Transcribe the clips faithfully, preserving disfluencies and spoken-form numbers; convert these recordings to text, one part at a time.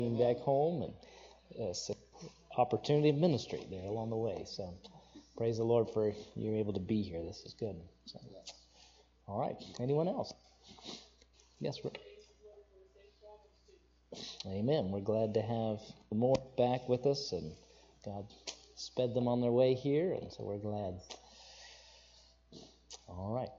back home and uh, so opportunity of ministry there along the way. So praise the Lord for you able to be here. This is good. So, all right. Anyone else? Yes, Rick. Amen. We're glad to have the more back with us, and God sped them on their way here, and so we're glad. All right.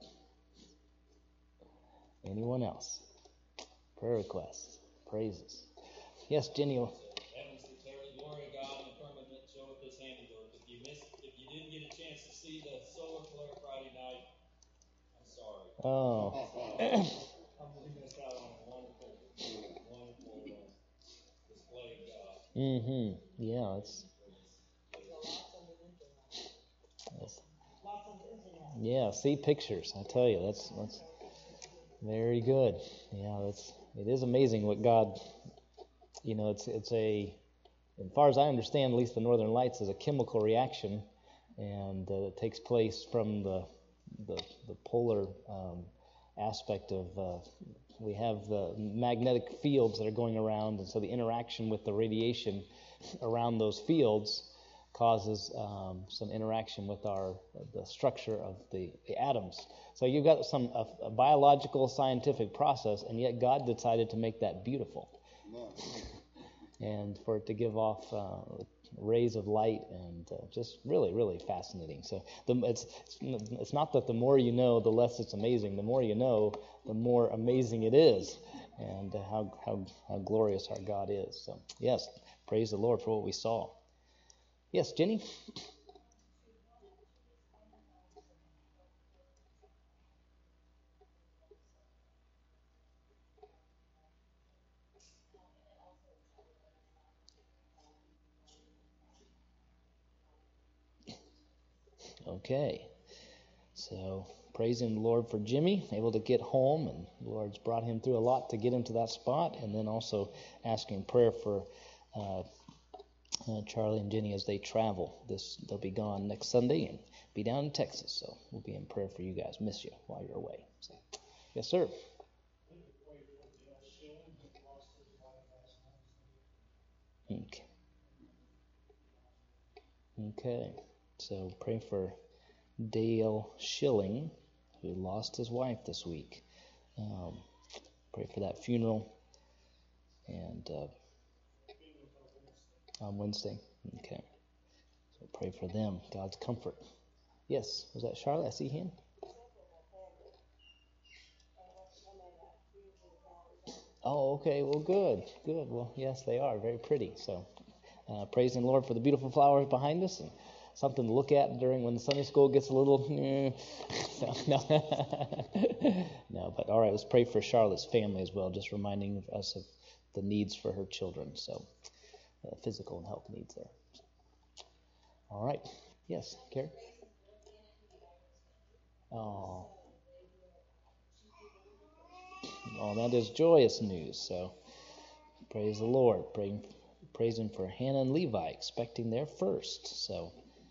Anyone else? Prayer requests, praises. Yes, Jenny. Heavens declare the glory of God, and the firmament showeth His handiwork. If you missed, if you didn't get a chance to see the solar flare Friday night, I'm sorry. Oh. We missed out on a wonderful, wonderful uh, display of God. Mm-hmm. Yeah, it's. That's, yeah, see pictures. I tell you, that's that's very good. Yeah, that's it is amazing what God. You know, it's it's a. As far as I understand, at least the Northern Lights is a chemical reaction, and uh, it takes place from the the, the polar um, aspect of. Uh, we have the magnetic fields that are going around, and so the interaction with the radiation around those fields causes um, some interaction with our the structure of the, the atoms. So you've got some a, a biological, scientific process, and yet God decided to make that beautiful. No. And for it to give off uh, rays of light, and uh, just really, really fascinating. So the, it's it's not that the more you know, the less it's amazing. The more you know, the more amazing it is, and uh, how how how glorious our God is. So yes, praise the Lord for what we saw. Yes, Jenny. Okay, so praising the Lord for Jimmy, able to get home, and the Lord's brought him through a lot to get him to that spot, and then also asking prayer for uh, uh, Charlie and Jenny as they travel. This they'll be gone next Sunday and be down in Texas, so we'll be in prayer for you guys. Miss you while you're away. So, yes, sir. Okay. Okay. So pray for Dale Schilling, who lost his wife this week. Um, pray for that funeral, and uh, on Wednesday. Okay. So pray for them, God's comfort. Yes, was that Charlotte? I see him. Oh, okay. Well, good, good. Well, yes, they are very pretty. So, uh, praising the Lord for the beautiful flowers behind us, and something to look at during when the Sunday school gets a little. Eh. So, no, no. But all right, let's pray for Charlotte's family as well. Just reminding us of the needs for her children. So, uh, physical and health needs there. All right. Yes, Carrie. Oh. Oh, that is joyous news. So, praise the Lord. Praying, praising for Hannah and Levi, expecting their first. So,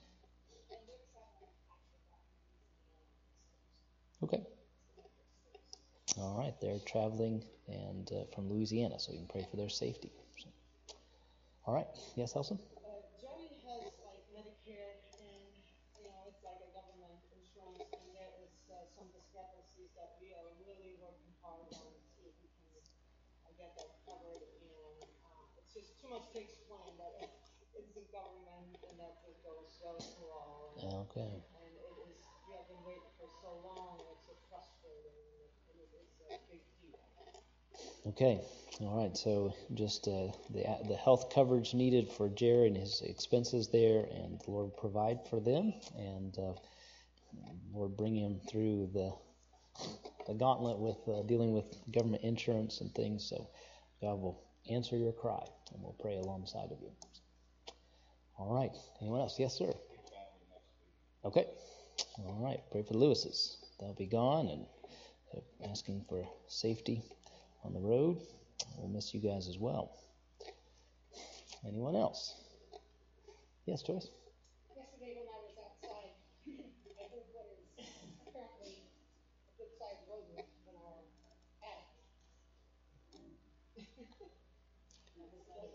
okay. All right, they're traveling and uh, from Louisiana, so you can pray for their safety. So, all right. Yes, Elson? Uh, Joey has like Medicare, and you know it's like a government insurance, and there is uh, some discrepancies that we are really working hard on to see if we can uh, get that covered. And uh, it's just too much to explain, but it's, it's the government, and that just goes so slow. And, Okay. and it is we have been waiting for so long, and it's so frustrating, and it, it's a big deal. Okay. All right. So just uh, the the health coverage needed for Jerry and his expenses there, and the Lord provide for them, and uh, Lord bring him through the the gauntlet with uh, dealing with government insurance and things. So God will answer your cry, and we'll pray alongside of you. All right. Anyone else? Yes, sir. Okay. All right. Pray for the Lewises. They'll be gone, and asking for safety on the road. We'll miss you guys as well. Anyone else? Yes, Joyce? Yesterday when I was outside, I heard what is apparently a good-sized rodent in our attic.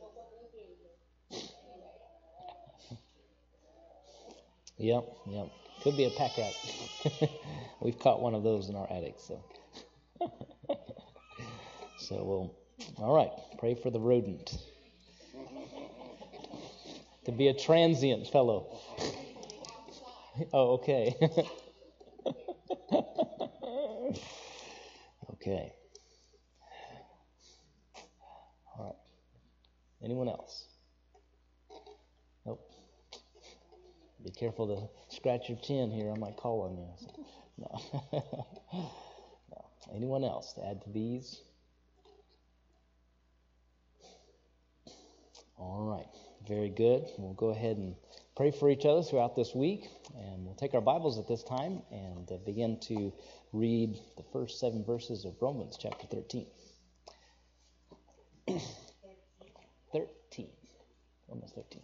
Yep, yep. Could be a pack rat. We've caught one of those in our attic, so. So we'll, all right, pray for the rodent. To be a transient fellow. Oh, okay. Okay. All right. Anyone else? Nope. Be careful to scratch your chin here. I might call on you. No. No. Anyone else to add to these? All right. Very good. We'll go ahead and pray for each other throughout this week. And we'll take our Bibles at this time and uh, begin to read the first seven verses of Romans chapter thirteen. thirteen. Romans thirteen.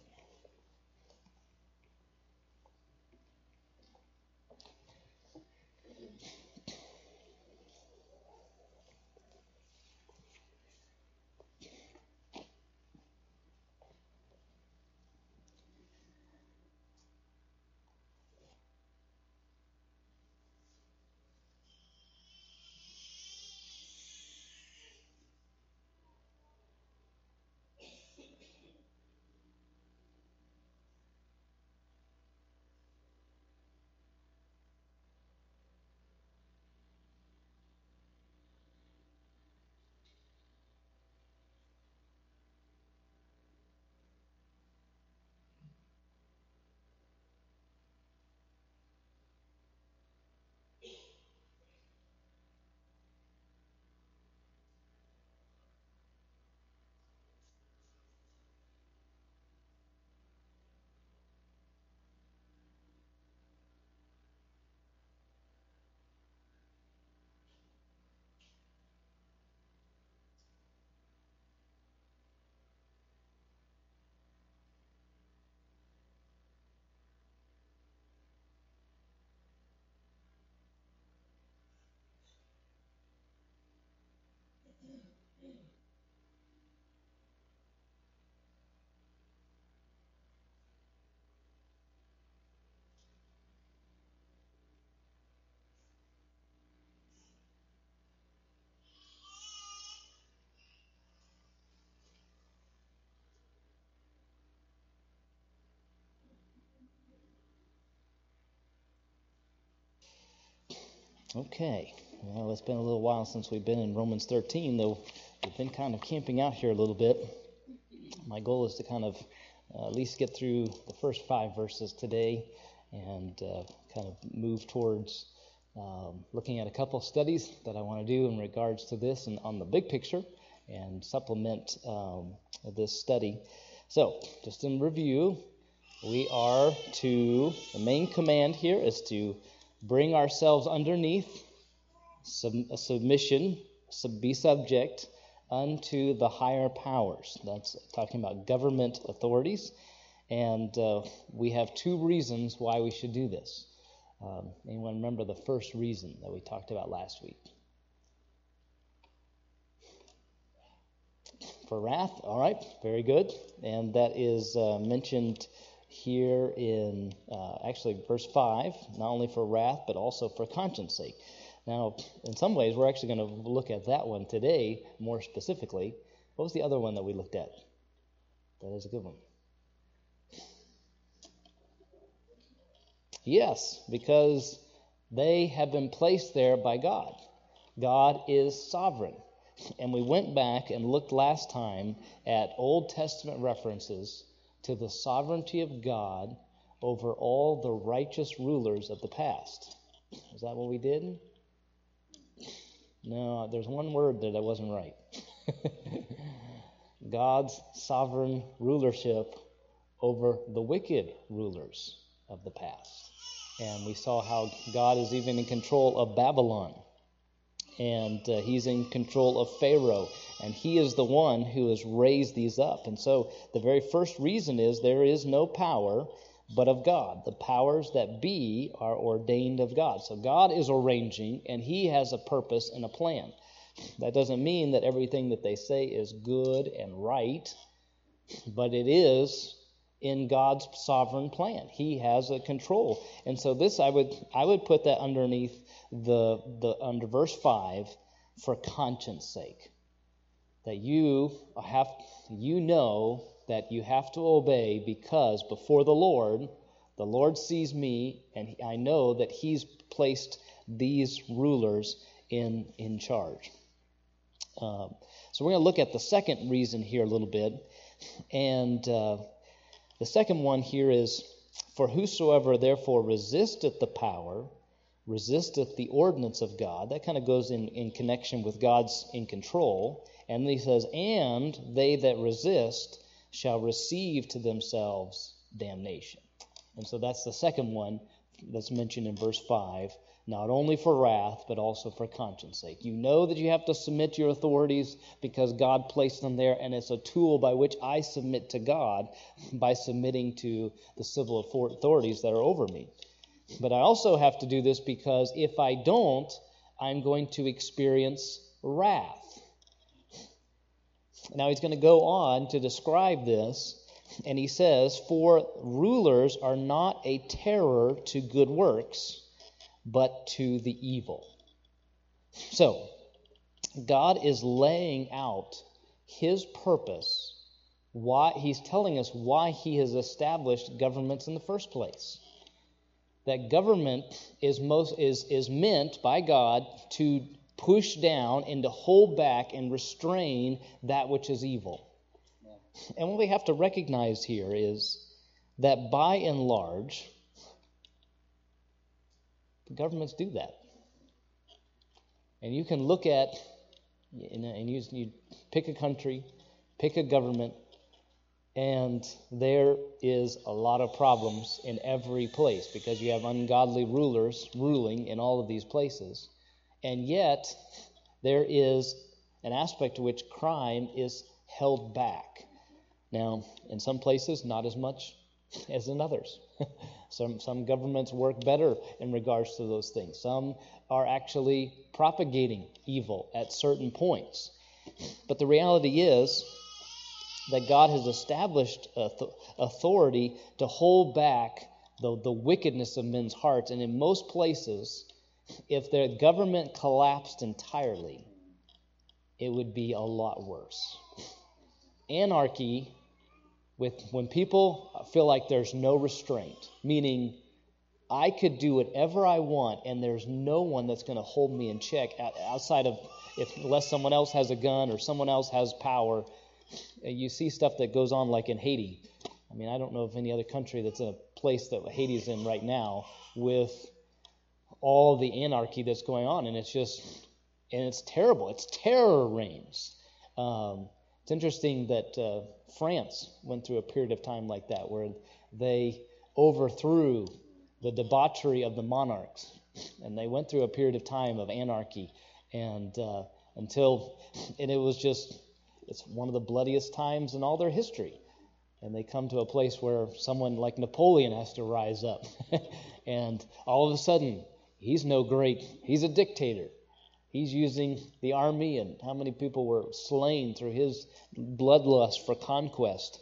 Okay, well, it's been a little while since we've been in Romans thirteen, though we've been kind of camping out here a little bit. My goal is to kind of uh, at least get through the first five verses today and uh, kind of move towards um, looking at a couple studies that I want to do in regards to this and on the big picture and supplement um, this study. So, just in review, we are to, the main command here is to bring ourselves underneath sub, a submission, sub, be subject unto the higher powers. That's talking about government authorities. And uh, we have two reasons why we should do this. Um, anyone remember the first reason that we talked about last week? For wrath, all right, very good. And that is uh, mentioned here in uh, actually verse five, not only for wrath, but also for conscience sake. Now, in some ways, we're actually going to look at that one today more specifically. What was the other one that we looked at? That is a good one. Yes, because they have been placed there by God. God is sovereign. And we went back and looked last time at Old Testament references to the sovereignty of God over all the righteous rulers of the past. Is that what we did? No, there's one word there that wasn't right. God's sovereign rulership over the wicked rulers of the past. And we saw how God is even in control of Babylon. And uh, he's in control of Pharaoh. And he is the one who has raised these up. And so the very first reason is there is no power but of God. The powers that be are ordained of God. So God is arranging, and he has a purpose and a plan. That doesn't mean that everything that they say is good and right, but it is in God's sovereign plan. He has a control. And so this I would I would put that underneath the the under verse five, for conscience sake. That you have you know that you have to obey, because before the Lord, the Lord sees me, and I know that He's placed these rulers in in charge. Um, so we're going to look at the second reason here a little bit, and uh, the second one here is, for whosoever therefore resisteth the power, resisteth the ordinance of God. That kind of goes in, in connection with God's in control. And then he says, and they that resist shall receive to themselves damnation. And so that's the second one that's mentioned in verse five, not only for wrath, but also for conscience sake. You know that you have to submit to your authorities because God placed them there, and it's a tool by which I submit to God by submitting to the civil authorities that are over me. But I also have to do this because if I don't, I'm going to experience wrath. Now he's going to go on to describe this, and he says, for rulers are not a terror to good works, but to the evil. So, God is laying out His purpose. Why He's telling us why He has established governments in the first place. That government is most is is meant by God to push down and to hold back and restrain that which is evil. And what we have to recognize here is that by and large, the governments do that. And you can look at, and you, you pick a country, pick a government, and there is a lot of problems in every place because you have ungodly rulers ruling in all of these places. And yet, there is an aspect to which crime is held back. Now, in some places, not as much as in others. Some some governments work better in regards to those things. Some are actually propagating evil at certain points. But the reality is that God has established authority to hold back the, the wickedness of men's hearts. And in most places, if their government collapsed entirely, it would be a lot worse. Anarchy, with when people feel like there's no restraint, meaning I could do whatever I want and there's no one that's going to hold me in check outside of, if unless someone else has a gun or someone else has power. You see stuff that goes on like in Haiti. I mean, I don't know of any other country that's in a place that Haiti's in right now with all the anarchy that's going on, and it's just, and it's terrible. It's terror reigns. Um, it's interesting that uh, France went through a period of time like that where they overthrew the debauchery of the monarchs, and they went through a period of time of anarchy, and uh, until, and it was just, it's one of the bloodiest times in all their history. And they come to a place where someone like Napoleon has to rise up, and all of a sudden, he's no great, he's a dictator. He's using the army, and how many people were slain through his bloodlust for conquest.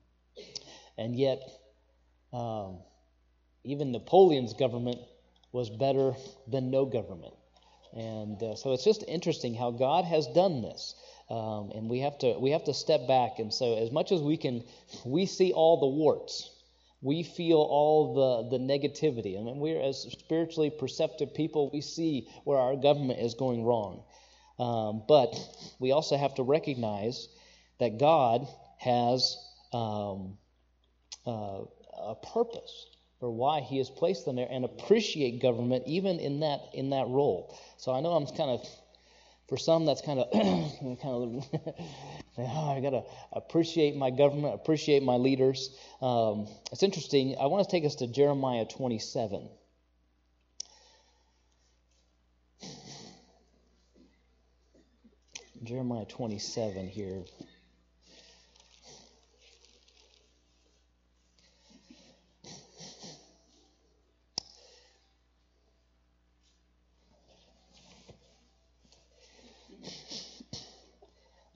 And yet, um, even Napoleon's government was better than no government. And uh, so it's just interesting how God has done this. Um, and we have to we have to step back. And so as much as we can, we see all the warts. We feel all the, the negativity. I mean, we're, as spiritually perceptive people, we see where our government is going wrong. Um, but we also have to recognize that God has um, uh, a purpose for why He has placed them there, and appreciate government even in that in that role. So I know I'm kind of, for some, that's kind of, kind of, oh, I got to appreciate my government, appreciate my leaders. Um, it's interesting. I want to take us to Jeremiah twenty-seven. Jeremiah twenty-seven here.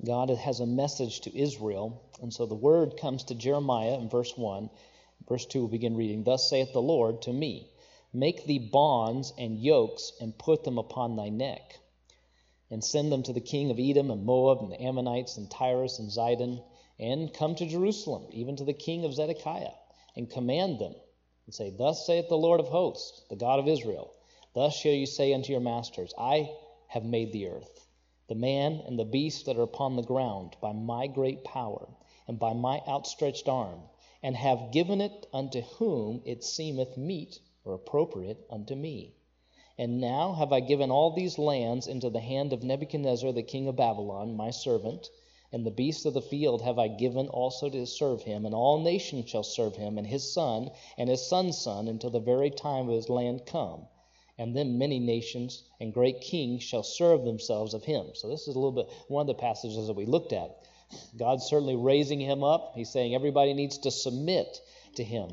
God has a message to Israel. And so the word comes to Jeremiah in verse one. Verse two, we'll begin reading. Thus saith the Lord to me, make thee bonds and yokes, and put them upon thy neck, and send them to the king of Edom and Moab and the Ammonites and Tyrus and Zidon, and come to Jerusalem, even to the king of Zedekiah, and command them, and say, thus saith the Lord of hosts, the God of Israel, thus shall you say unto your masters, I have made the earth, the man and the beast that are upon the ground, by my great power, and by my outstretched arm, and have given it unto whom it seemeth meet or appropriate unto me. And now have I given all these lands into the hand of Nebuchadnezzar the king of Babylon, my servant, and the beasts of the field have I given also to serve him, and all nations shall serve him, and his son, and his son's son, until the very time of his land come. And then many nations and great kings shall serve themselves of him. So this is a little bit one of the passages that we looked at. God's certainly raising him up. He's saying everybody needs to submit to him.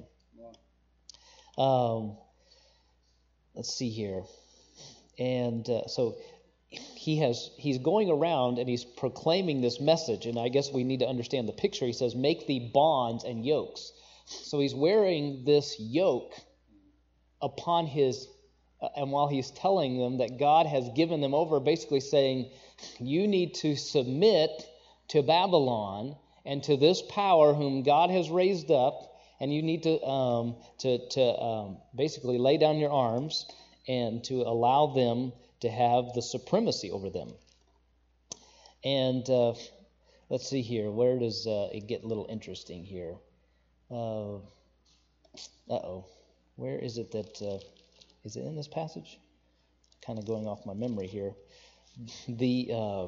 Um, let's see here. And uh, so he has he's going around and he's proclaiming this message. And I guess we need to understand the picture. He says, make thee bonds and yokes. So he's wearing this yoke upon his, uh, and while he's telling them that God has given them over, basically saying, you need to submit to Babylon and to this power whom God has raised up, and you need to um, to to um, basically lay down your arms and to allow them to have the supremacy over them. And uh, let's see here, where does uh, it get a little interesting here? Uh oh, where is it that uh, is it in this passage? Kind of going off my memory here. The uh,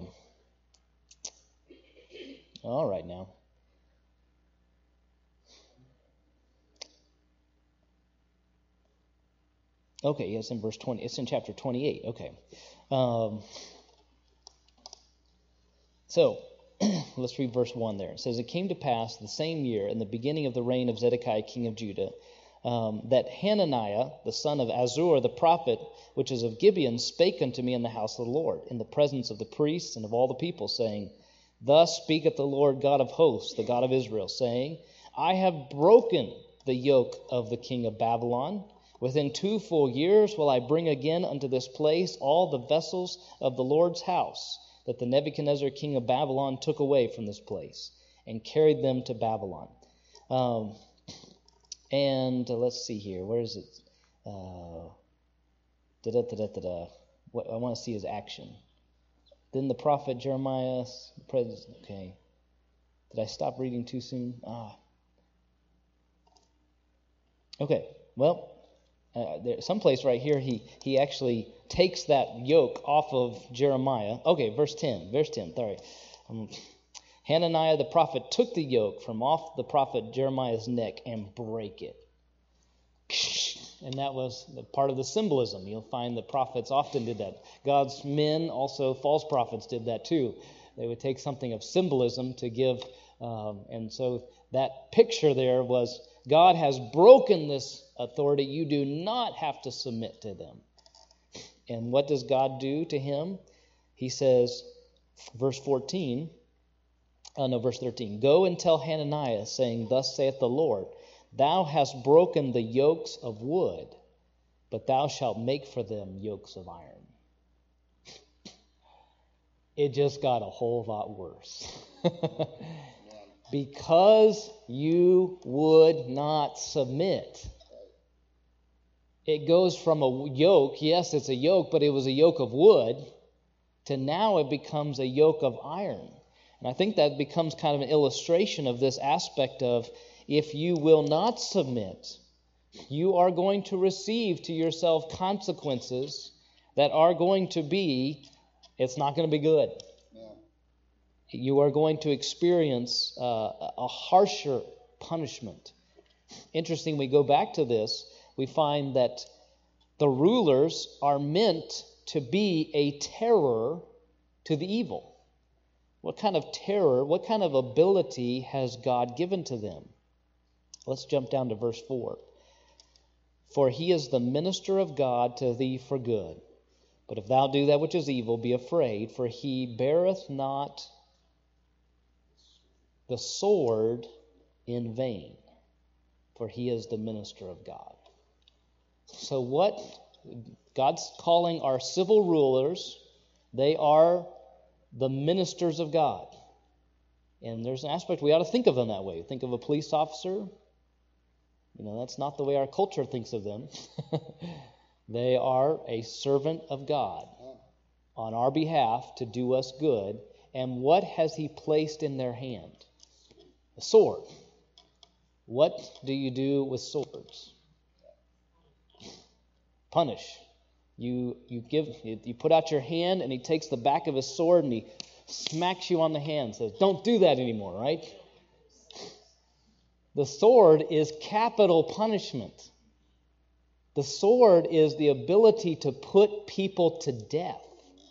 All right now. Okay, yes, in verse twenty. It's in chapter twenty-eight. Okay. Um, so, let's read verse one there. It says, it came to pass the same year, in the beginning of the reign of Zedekiah king of Judah, um, that Hananiah, the son of Azur, the prophet, which is of Gibeon, spake unto me in the house of the Lord, in the presence of the priests and of all the people, saying, thus speaketh the Lord God of hosts, the God of Israel, saying, I have broken the yoke of the king of Babylon. Within two full years will I bring again unto this place all the vessels of the Lord's house, that the Nebuchadnezzar king of Babylon took away from this place, and carried them to Babylon. Um, and uh, let's see here. Where is it? Uh, da-da-da-da-da-da. What, I want to see his action. Then the prophet Jeremiah, okay. Did I stop reading too soon? Ah. Okay, well, uh, there's someplace right here he, he actually takes that yoke off of Jeremiah. Okay, verse ten, verse ten, sorry. Um, Hananiah the prophet took the yoke from off the prophet Jeremiah's neck and brake it. And that was the part of the symbolism. You'll find that prophets often did that. God's men, also false prophets, did that too. They would take something of symbolism to give. Um, and so that picture there was, God has broken this authority. You do not have to submit to them. And what does God do to him? He says, verse fourteen, oh no, verse thirteen, go and tell Hananiah, saying, thus saith the Lord, thou hast broken the yokes of wood, but thou shalt make for them yokes of iron. It just got a whole lot worse. Because you would not submit. It goes from a yoke, yes, it's a yoke, but it was a yoke of wood, to now it becomes a yoke of iron. And I think that becomes kind of an illustration of this aspect of, if you will not submit, you are going to receive to yourself consequences that are going to be, it's not going to be good. Yeah. You are going to experience uh, a harsher punishment. Interesting, we go back to this, we find that the rulers are meant to be a terror to the evil. What kind of terror, what kind of ability has God given to them? Let's jump down to verse four. For he is the minister of God to thee for good. But if thou do that which is evil, be afraid, for he beareth not the sword in vain, for he is the minister of God. So what God's calling our civil rulers, they are the ministers of God. And there's an aspect we ought to think of them that way. Think of a police officer. You know, that's not the way our culture thinks of them. They are a servant of God on our behalf to do us good. And what has he placed in their hand? A sword. What do you do with swords? Punish. You you give you put out your hand, and he takes the back of his sword and he smacks you on the hand, says, "Don't do that anymore," right? The sword is capital punishment. The sword is the ability to put people to death.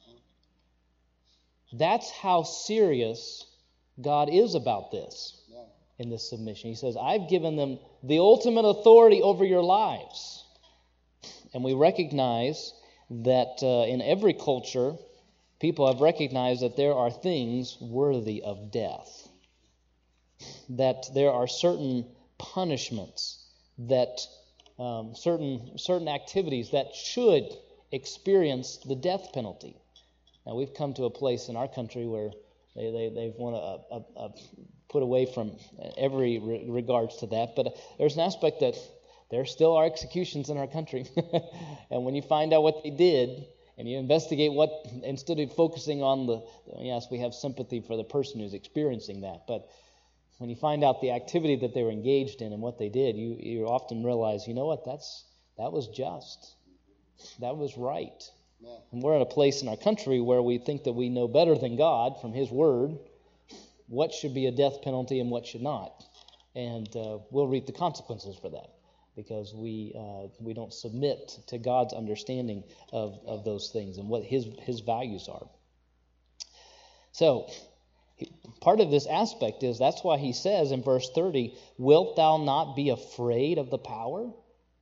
That's how serious God is about this in this submission. He says, I've given them the ultimate authority over your lives. And we recognize that uh, in every culture, people have recognized that there are things worthy of death. That there are certain punishments, that um, certain certain activities that should experience the death penalty. Now, we've come to a place in our country where they, they, they want to uh, uh, uh, put away from every re- regards to that. But there's an aspect that there still are executions in our country. And when you find out what they did, and you investigate what, instead of focusing on the, yes, we have sympathy for the person who's experiencing that, but when you find out the activity that they were engaged in and what they did, you, you often realize, you know what, that's that was just. That was right. Yeah. And we're in a place in our country where we think that we know better than God from His Word what should be a death penalty and what should not. And uh, we'll reap the consequences for that because we uh, we don't submit to God's understanding of, of those things and what His His values are. So, part of this aspect is, that's why he says in verse thirty, wilt thou not be afraid of the power?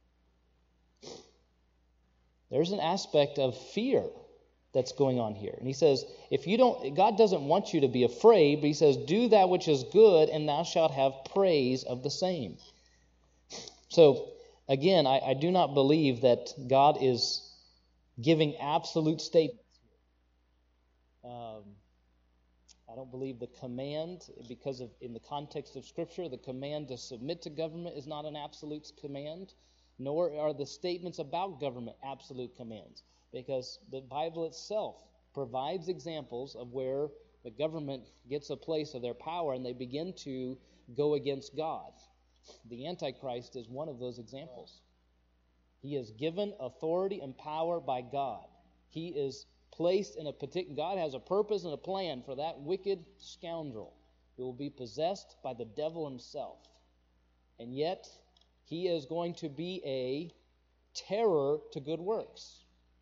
There's an aspect of fear that's going on here. And he says, if you don't, God doesn't want you to be afraid, but he says, do that which is good, and thou shalt have praise of the same. So, again, I, I do not believe that God is giving absolute statements. Um, I don't believe the command, because of in the context of Scripture, the command to submit to government is not an absolute command, nor are the statements about government absolute commands, because the Bible itself provides examples of where the government gets a place of their power and they begin to go against God. The Antichrist is one of those examples. He is given authority and power by God. He is placed in a particular, God has a purpose and a plan for that wicked scoundrel who will be possessed by the devil himself. And yet, he is going to be a terror to good works.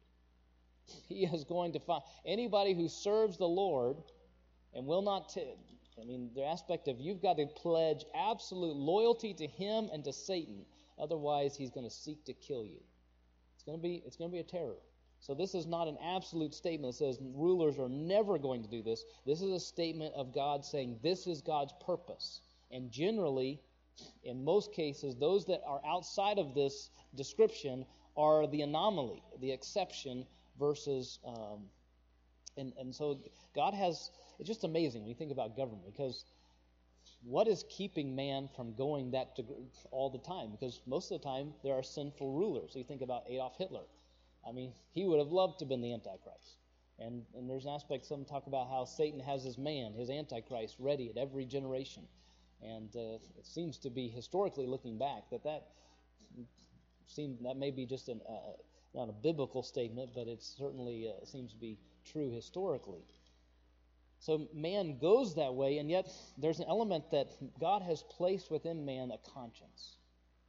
He is going to find anybody who serves the Lord and will not, t- I mean, the aspect of you've got to pledge absolute loyalty to him and to Satan. Otherwise, he's going to seek to kill you. It's going to be, it's going to be a terror. So this is not an absolute statement that says rulers are never going to do this. This is a statement of God saying this is God's purpose. And generally, in most cases, those that are outside of this description are the anomaly, the exception versus... Um, and, and so God has... It's just amazing when you think about government, because what is keeping man from going that to, all the time? Because most of the time, there are sinful rulers. So you think about Adolf Hitler. I mean, he would have loved to have been the Antichrist. And, and there's an aspect, some talk about how Satan has his man, his Antichrist, ready at every generation. And uh, it seems to be, historically looking back, that that, seem, that may be just an, uh, not a biblical statement, but it certainly uh, seems to be true historically. So man goes that way, and yet there's an element that God has placed within man, a conscience.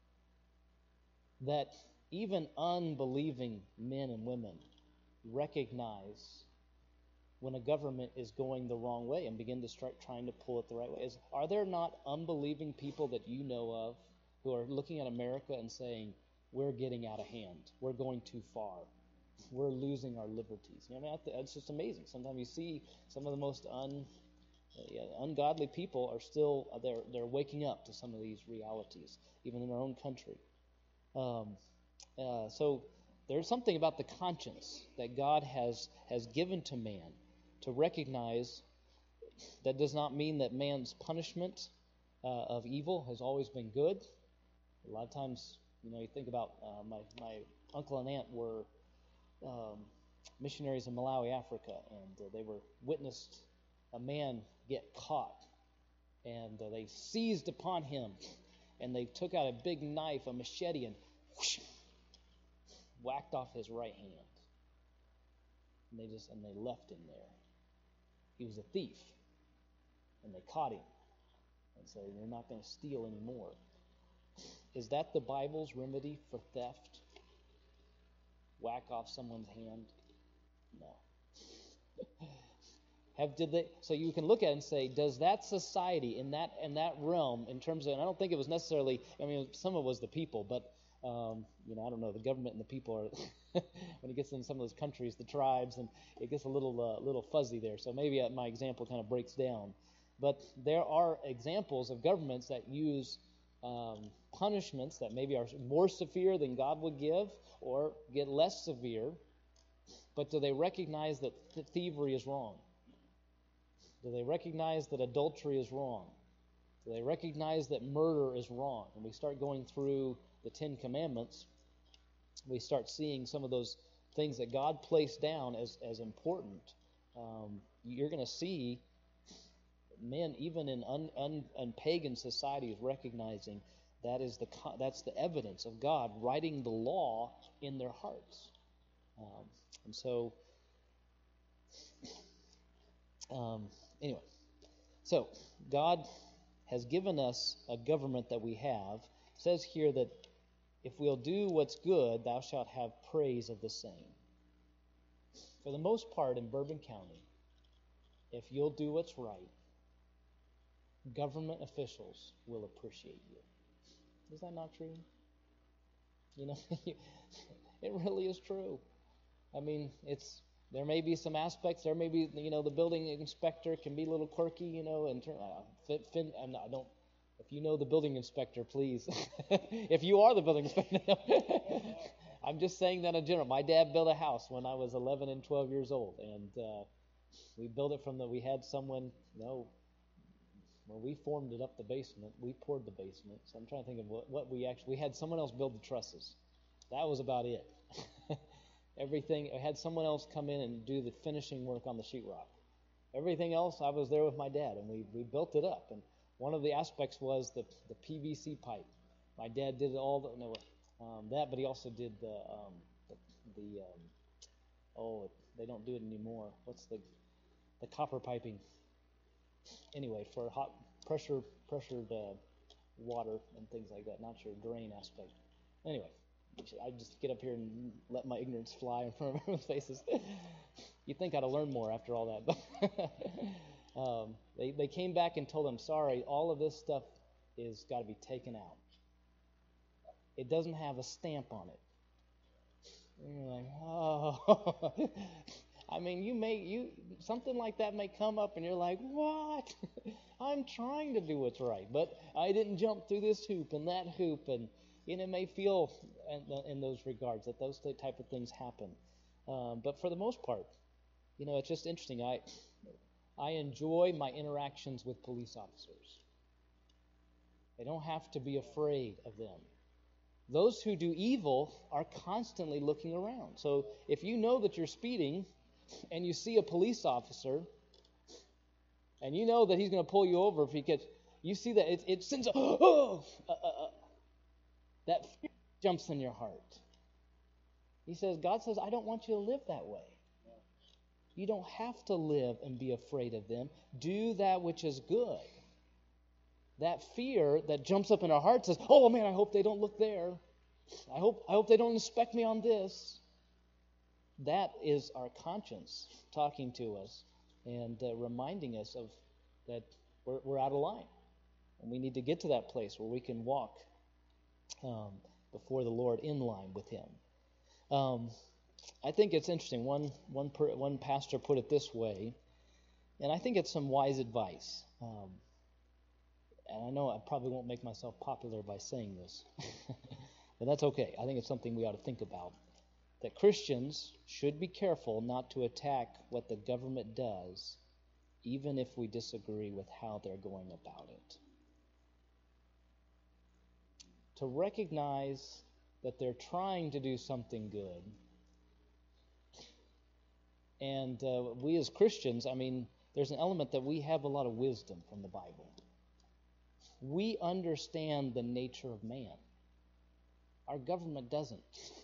That even unbelieving men and women recognize when a government is going the wrong way and begin to start trying to pull it the right way. Is, are there not unbelieving people that you know of who are looking at America and saying, we're getting out of hand, we're going too far, we're losing our liberties? You know, I mean, it's just amazing. Sometimes you see some of the most un, Yeah, ungodly people are still they're they're waking up to some of these realities, even in our own country. Um, uh, so there's something about the conscience that God has has given to man to recognize. That does not mean that man's punishment uh, of evil has always been good. A lot of times, you know, you think about uh, my my uncle and aunt were um, missionaries in Malawi, Africa, and uh, they were witnessed a man get caught, and uh, they seized upon him, and they took out a big knife, a machete, and whoosh, whacked off his right hand. And they just and they left him there. He was a thief, and they caught him and said, "You're not going to steal anymore." Is that the Bible's remedy for theft? Whack off someone's hand? No. Have did they? So you can look at it and say, does that society in that in that realm, in terms of, and I don't think it was necessarily. I mean, some of it was the people, but um, you know, I don't know. The government and the people are when it gets in some of those countries, the tribes, and it gets a little uh, little fuzzy there. So maybe my example kind of breaks down. But there are examples of governments that use um, punishments that maybe are more severe than God would give, or get less severe. But do they recognize that th- thievery is wrong? Do they recognize that adultery is wrong? Do they recognize that murder is wrong? When we start going through the Ten Commandments, we start seeing some of those things that God placed down as, as important. Um, you're going to see men, even in un, un, un pagan societies, recognizing that is the that's the evidence of God writing the law in their hearts. Um, and so, um, anyway, so God has given us a government that we have. It says here that if we'll do what's good, thou shalt have praise of the same. For the most part in Bourbon County, if you'll do what's right, government officials will appreciate you. Is that not true? You know, it really is true. I mean, it's there may be some aspects. There may be, you know, the building inspector can be a little quirky, you know, and turn. Uh, fin, fin, I'm not, I don't. If you know the building inspector, please. If you are the building inspector, I'm just saying that in general. My dad built a house when I was eleven and twelve years old, and uh, we built it from the. We had someone, you know. When we formed it up the basement, we poured the basement. So I'm trying to think of what, what we actually, we had someone else build the trusses. That was about it. Everything, I had someone else come in and do the finishing work on the sheetrock. Everything else, I was there with my dad, and we, we built it up. And one of the aspects was the the P V C pipe. My dad did all the, no, um, that, but he also did the, um, the, the um, oh, they don't do it anymore. What's the, the copper piping? Anyway, for hot pressure, pressured uh, water and things like that. Not your drain aspect. Anyway, I just get up here and let my ignorance fly in front of everyone's faces. You'd think I'd have learned more after all that. But um, they they came back and told them, sorry, all of this stuff is got to be taken out. It doesn't have a stamp on it. And you're like, oh. I mean, you may you something like that may come up, and you're like, "What? I'm trying to do what's right, but I didn't jump through this hoop and that hoop," and you know, it may feel in, in those regards that those type of things happen. Um, but for the most part, you know, it's just interesting. I I enjoy my interactions with police officers. I don't have to be afraid of them. Those who do evil are constantly looking around. So if you know that you're speeding, and you see a police officer, and you know that he's going to pull you over if he gets, you see that it, it sends a, oh, uh, uh, uh, that fear jumps in your heart. He says, God says, I don't want you to live that way. You don't have to live and be afraid of them. Do that which is good. That fear that jumps up in our heart says, oh man, I hope they don't look there. I hope I hope they don't inspect me on this. That is our conscience talking to us and uh, reminding us of that we're, we're out of line. And we need to get to that place where we can walk um, before the Lord in line with Him. Um, I think it's interesting. One one per, one pastor put it this way: and I think it's some wise advice. Um, and I know I probably won't make myself popular by saying this, but that's okay. I think it's something we ought to think about. That Christians should be careful not to attack what the government does, even if we disagree with how they're going about it. To recognize that they're trying to do something good. And uh, we as Christians, I mean, there's an element that we have a lot of wisdom from the Bible. We understand the nature of man. Our government doesn't.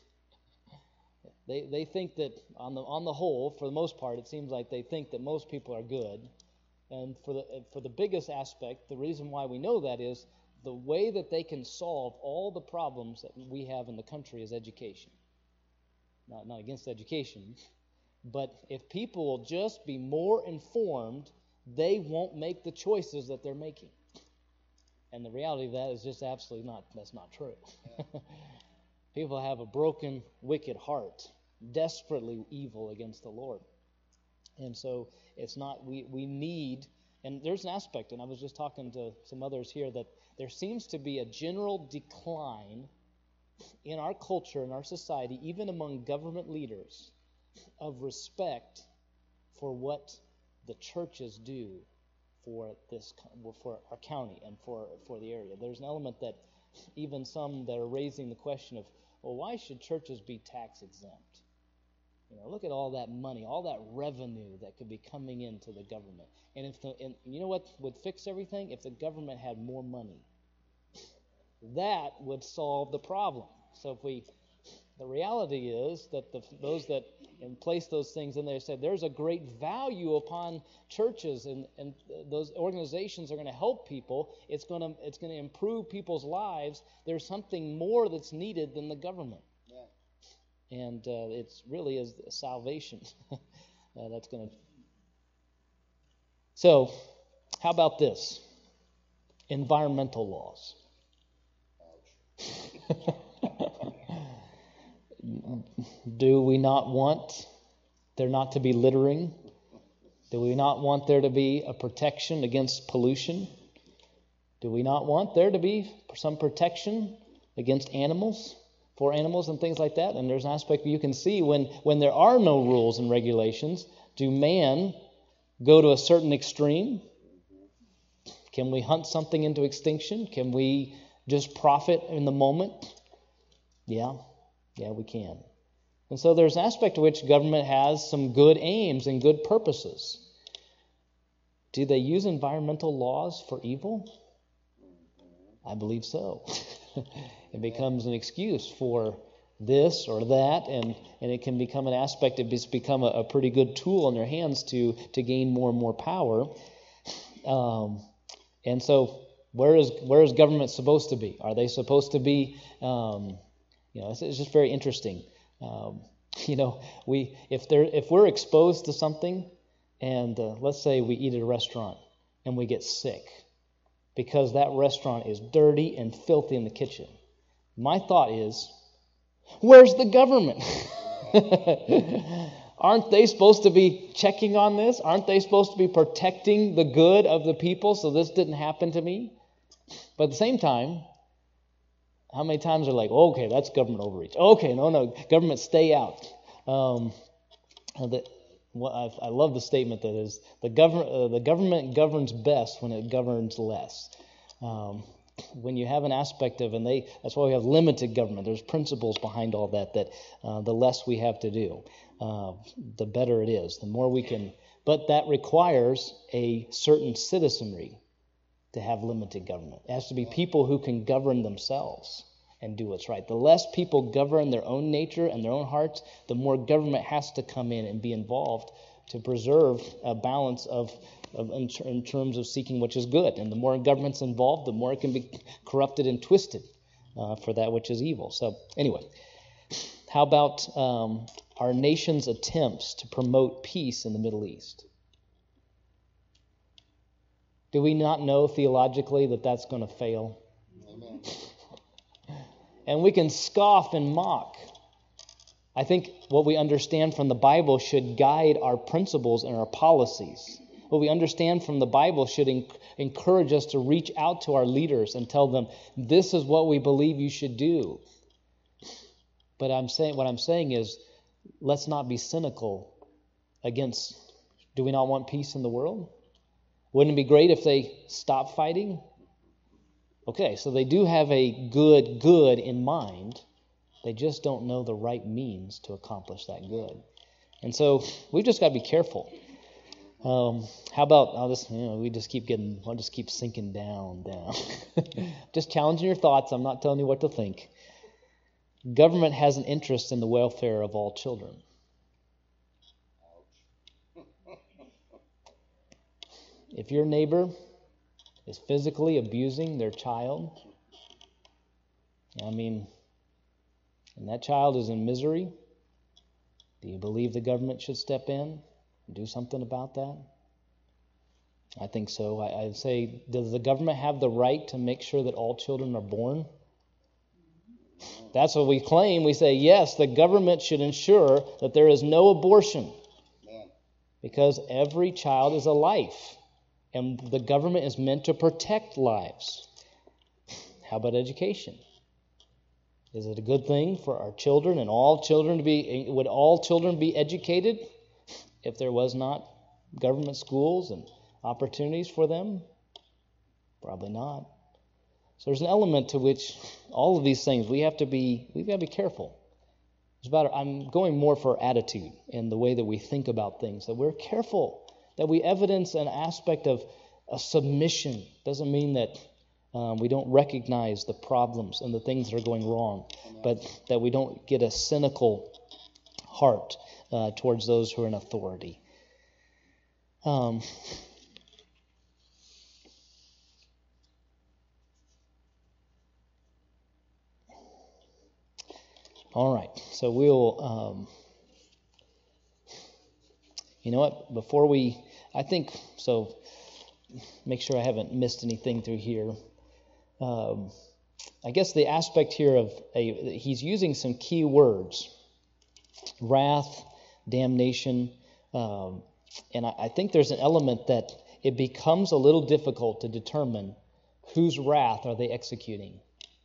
They they think that on the on the whole, for the most part, it seems like they think that most people are good. And for the for the biggest aspect, the reason why we know that is the way that they can solve all the problems that we have in the country is education. Not not against education, but if people will just be more informed, they won't make the choices that they're making. And the reality of that is just absolutely not, that's not true. People have a broken, wicked heart, desperately evil against the Lord. And so it's not, we, we need, and there's an aspect, and I was just talking to some others here, that there seems to be a general decline in our culture, in our society, even among government leaders, of respect for what the churches do for this, for our county and for, for the area. There's an element that even some that are raising the question of, well, why should churches be tax exempt? You know, look at all that money, all that revenue that could be coming into the government. And if the, and you know what would fix everything? If the government had more money, that would solve the problem. So if we, the reality is that the, those that and place those things in there said there's a great value upon churches, and, and those organizations are going to help people. It's going to it's going to improve people's lives. There's something more that's needed than the government. Yeah. And uh, it's really is salvation uh, that's going to. So, how about this? Environmental laws. Do we not want there not to be littering? Do we not want there to be a protection against pollution? Do we not want there to be some protection against animals, for animals and things like that? And there's an aspect you can see when, when there are no rules and regulations, do man go to a certain extreme? Can we hunt something into extinction? Can we just profit in the moment? Yeah. Yeah, we can. And so there's an aspect to which government has some good aims and good purposes. Do they use environmental laws for evil? I believe so. It becomes an excuse for this or that, and, and it can become an aspect, it's become a, a pretty good tool in their hands to, to gain more and more power. Um, and so where is where is government supposed to be? Are they supposed to be... Um, You know, it's, it's just very interesting. Um, you know, we if there if we're exposed to something, and uh, let's say we eat at a restaurant and we get sick because that restaurant is dirty and filthy in the kitchen. My thought is, where's the government? Aren't they supposed to be checking on this? Aren't they supposed to be protecting the good of the people so this didn't happen to me? But at the same time, how many times are like, okay, that's government overreach. Okay, no, no, government, stay out. Um, the, well, I, I love the statement that is, the government, uh, the government governs best when it governs less. Um, when you have an aspect of, and they, that's why we have limited government. There's principles behind all that, that uh, the less we have to do, uh, the better it is, the more we can. But that requires a certain citizenry to have limited government. It has to be people who can govern themselves and do what's right. The less people govern their own nature and their own hearts, the more government has to come in and be involved to preserve a balance of, of in, in terms of seeking which is good. And the more government's involved, the more it can be corrupted and twisted uh, for that which is evil. So anyway, how about um, our nation's attempts to promote peace in the Middle East? Do we not know theologically that that's going to fail? Amen. And we can scoff and mock. I think what we understand from the Bible should guide our principles and our policies. what we understand from the Bible should en- encourage us to reach out to our leaders and tell them, this is what we believe you should do. But I'm saying, what I'm saying is, let's not be cynical against, do we not want peace in the world? Wouldn't it be great if they stopped fighting? Okay, so they do have a good good in mind. They just don't know the right means to accomplish that good. And so we've just got to be careful. Um, how about, I'll just, you know, we just keep getting, I'll just keep sinking down, down. Just challenging your thoughts. I'm not telling you what to think. Government has an interest in the welfare of all children. If your neighbor is physically abusing their child, I mean, and that child is in misery, do you believe the government should step in and do something about that? I think so. I, I'd say, does the government have the right to make sure that all children are born? That's what we claim. We say, yes, the government should ensure that there is no abortion because every child is a life. And the government is meant to protect lives. How about education? Is it a good thing for our children and all children to be, would all children be educated if there was not government schools and opportunities for them? Probably not. So there's an element to which all of these things, we have to be, we've got to be careful. It's about, I'm going more for attitude in the way that we think about things, that we're careful. That we evidence an aspect of a submission. Doesn't mean that um, we don't recognize the problems and the things that are going wrong, but that we don't get a cynical heart uh, towards those who are in authority. Um, all right, so we'll... Um, You know what? Before we, I think, so make sure I haven't missed anything through here. Um, I guess the aspect here of, a, he's using some key words. Wrath, damnation. Um, and I, I think there's an element that it becomes a little difficult to determine whose wrath are they executing.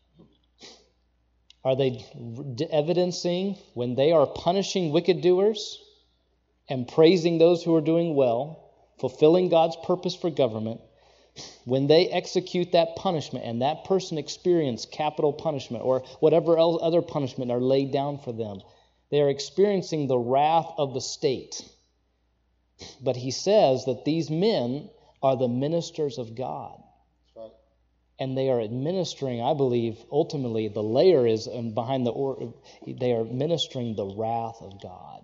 Are they evidencing when they are punishing wicked doers and praising those who are doing well, fulfilling God's purpose for government, when they execute that punishment and that person experienced capital punishment or whatever else other punishment are laid down for them, they are experiencing the wrath of the state. But he says that these men are the ministers of God. Right. And they are administering, I believe, ultimately the layer is and behind the or they are ministering the wrath of God.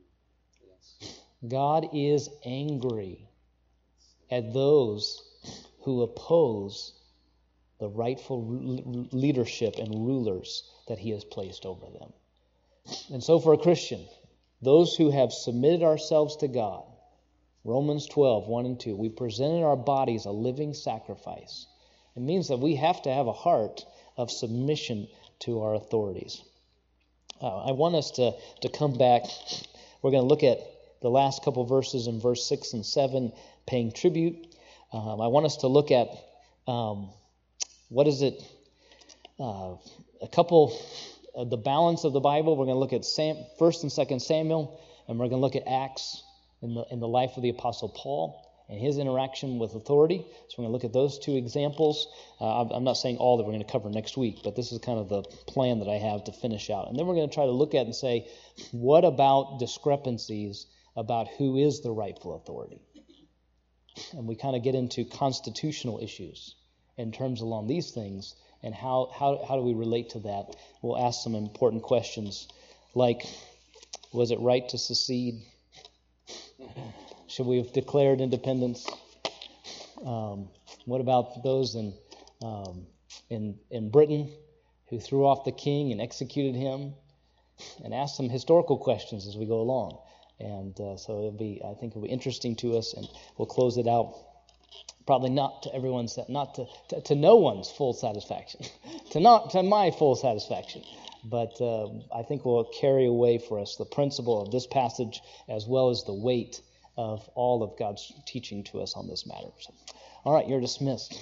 God is angry at those who oppose the rightful leadership and rulers that he has placed over them. And so for a Christian, those who have submitted ourselves to God, Romans twelve, one and two, we presented our bodies a living sacrifice. It means that we have to have a heart of submission to our authorities. Uh, I want us to, to come back. We're going to look at the last couple verses in verse six and seven, paying tribute. Um, I want us to look at, um, what is it, uh, a couple, uh, the balance of the Bible. We're going to look at Sam, First and Second Samuel, and we're going to look at Acts in the, in the life of the Apostle Paul and his interaction with authority. So we're going to look at those two examples. Uh, I'm not saying all that we're going to cover next week, but this is kind of the plan that I have to finish out. And then we're going to try to look at and say, what about discrepancies about who is the rightful authority? And we kind of get into constitutional issues in terms along these things, and how, how, how do we relate to that? We'll ask some important questions like, was it right to secede? Should we have declared independence? Um, what about those in, um, in, in Britain who threw off the king and executed him? And ask some historical questions as we go along. And uh, so it'll be, I think it'll be interesting to us, and we'll close it out. Probably not to everyone's, not to, to, to no one's full satisfaction, to not to my full satisfaction. But uh, I think will carry away for us the principle of this passage as well as the weight of all of God's teaching to us on this matter. So, all right, you're dismissed.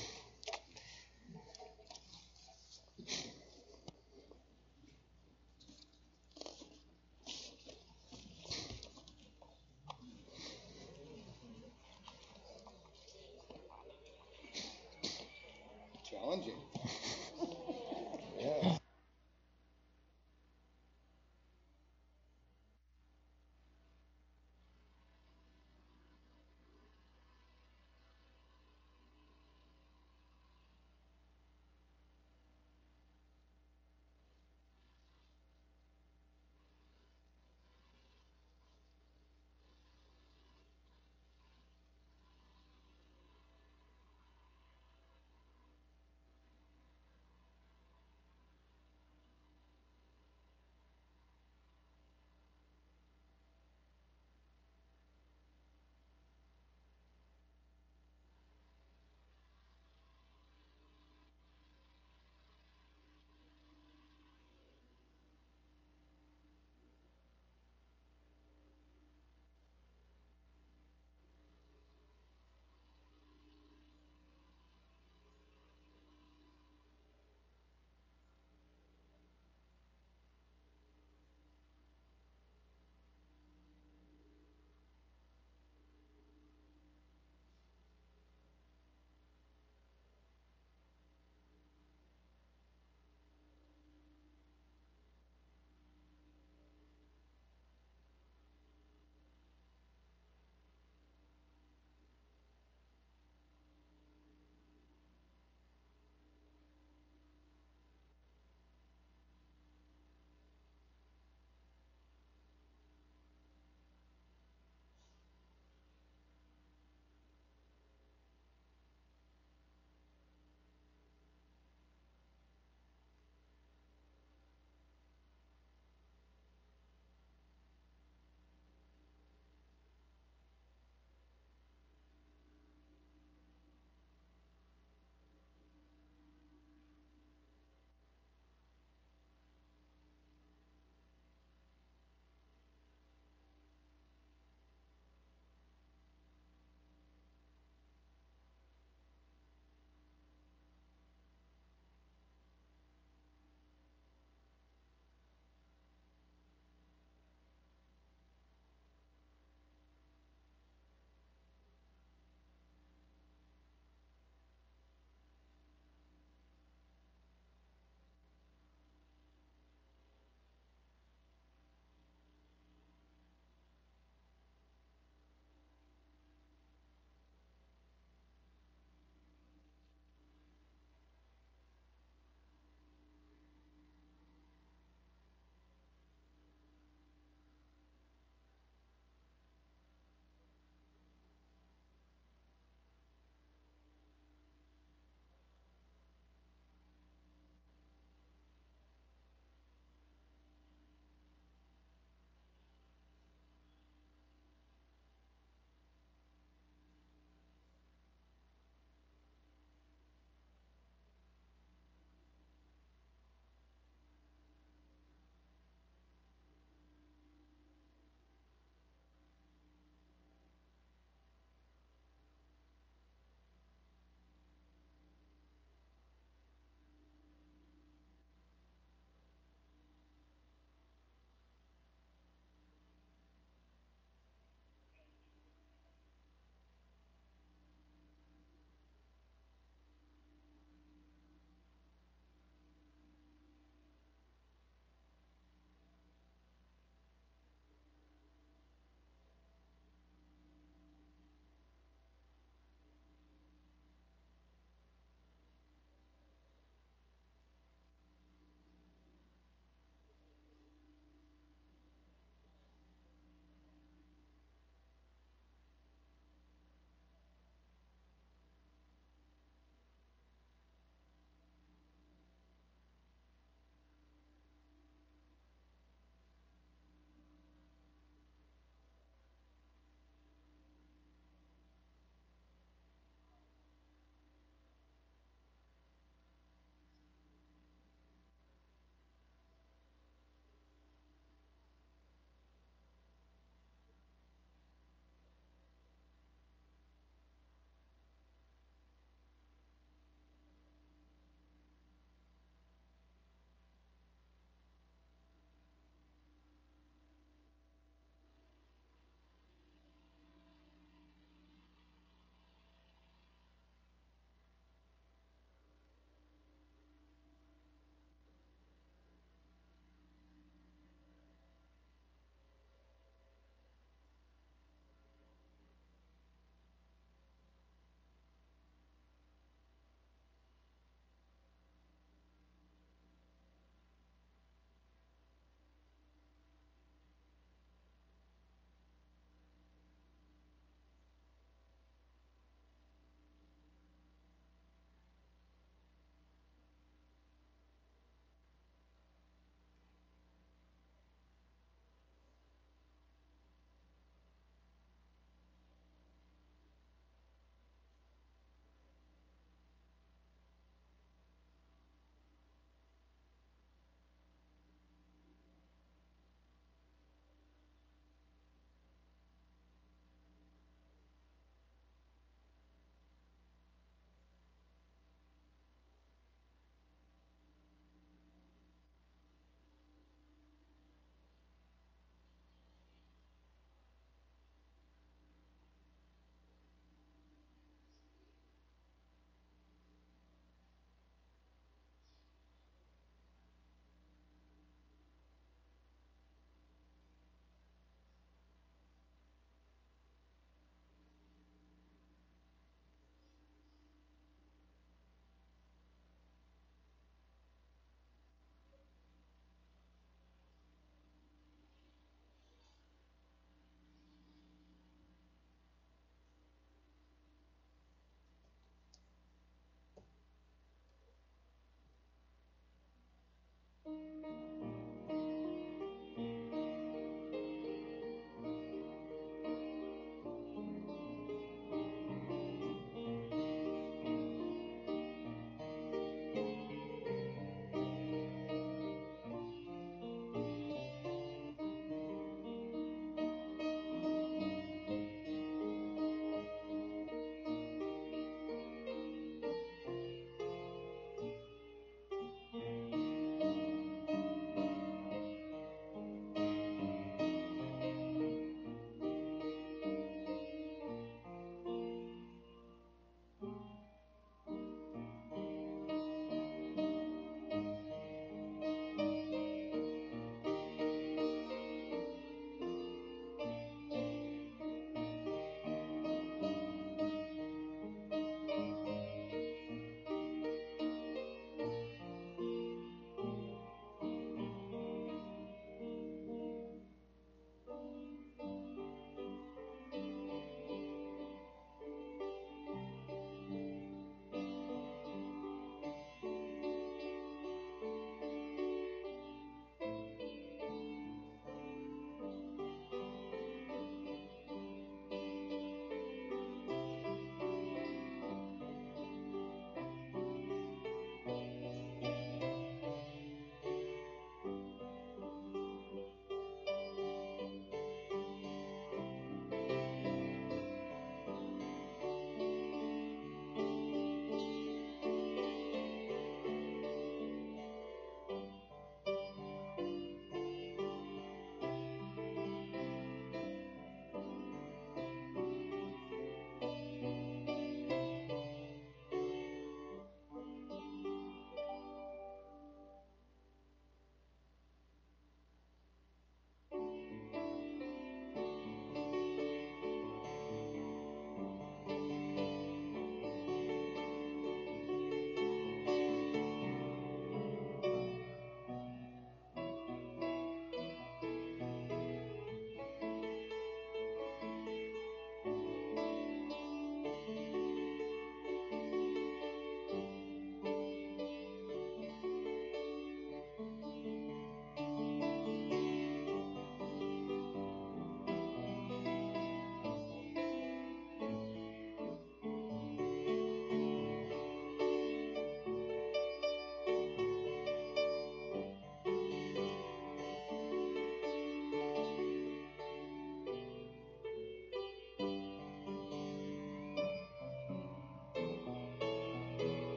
Challenging.